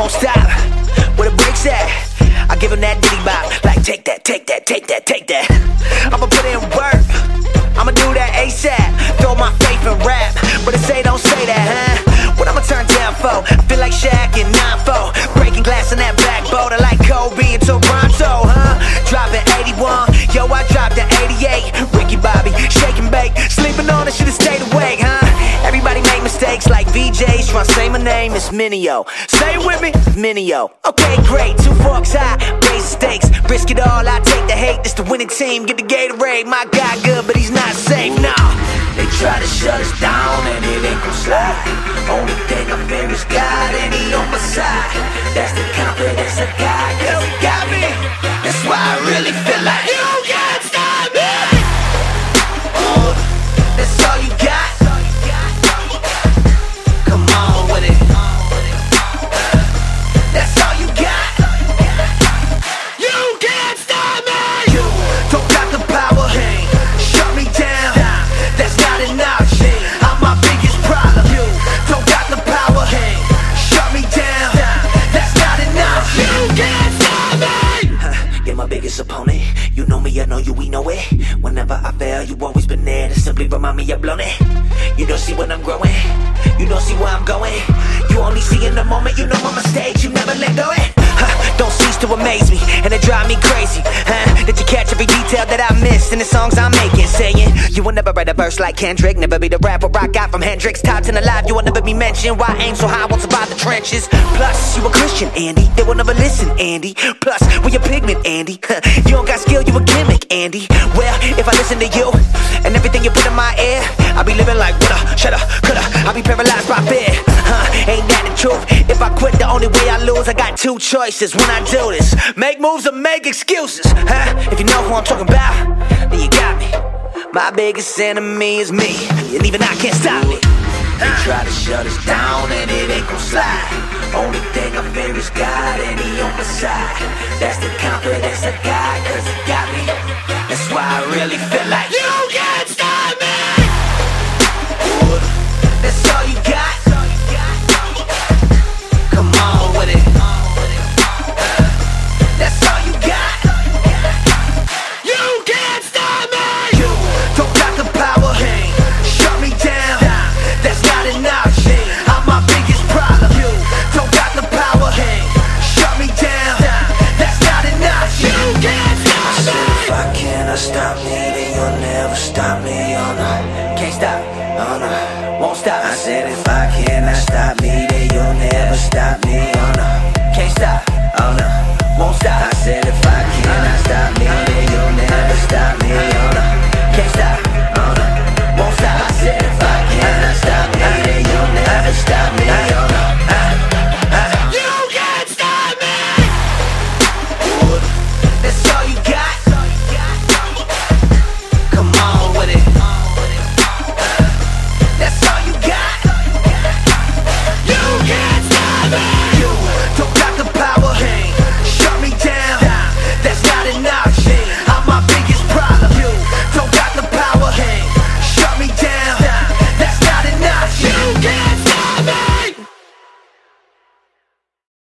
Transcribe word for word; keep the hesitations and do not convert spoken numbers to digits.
won't stop. Where the brakes at? I give him that diddy bop. Like take that, take that, take that, take that. I'ma put in work, I'ma do that ASAP. Throw my faith in rap, but they say don't say that, huh? What I'ma turn down for? I feel like Shaq in nine four, breaking glass on that black boat. I like Kobe and Toronto, huh? Dropping eighty-one, yo I dropped an eighty-eight. Ricky Bobby, shake and bake, sleeping on it, should've stayed awake, huh? Everybody make mistakes like V Js, tryna say my name is Minio. Say it with me, Minio. Okay, great, two forks high, raise the stakes, risk it all, I take the hate. This the winning team, get the Gatorade. My guy good, but he's not safe, nah. They try to shut us down and it ain't gon' slide. Only thing I fear is God and he on my side. That's the confidence I got, cause he got me. That's why I really feel like you can't stop me. Ooh, that's all you got. Come on with it. That's all you got. You can't stop me. You don't got the power. Shut me down. That's not enough. I'm my biggest problem. You don't got the power. Shut me down. That's not enough. You can't stop me. You're my biggest opponent. You know me, I know you, we know it. Whenever I fail, you always been there to simply remind me I've blown it. You don't see when I'm growing. You don't see where I'm going. You only see in the moment. You know my mistakes. You never let go it. Huh, don't cease to amaze me, and it drive me crazy. Huh? Did you catch every detail that I missed in the songs I'm making? Saying you will never write a verse like Kendrick, never be the rapper I got from Hendrix. Top ten alive, you will never be mentioned. Why aim so high, won't survive the trenches. Plus, you a Christian, Andy. They will never listen, Andy. Plus, we a pigment, Andy. Huh, you don't got skill, you a gimmick, Andy. Well, if I listen to you and everything you put in my ear, I'll be living like woulda, shoulda, coulda. I'll be paralyzed by fear. Huh, ain't that the truth? If I quit, the only way I lose, I got two choices when I do this: make moves or make excuses. Huh? If you know who I'm talking about, then you got me. My biggest enemy is me, and even I can't stop me. They try to shut us down and it ain't gon' slide. Only thing I fear is God and he on my side. That's the confidence I got.